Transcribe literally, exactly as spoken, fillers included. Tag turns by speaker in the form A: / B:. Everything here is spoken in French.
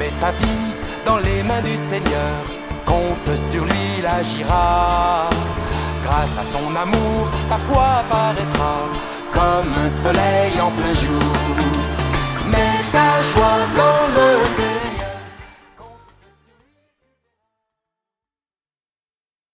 A: Mets ta vie dans les mains du Seigneur, compte sur lui, il agira. Grâce à son amour, ta foi paraîtra comme un soleil en plein jour. Mets ta joie dans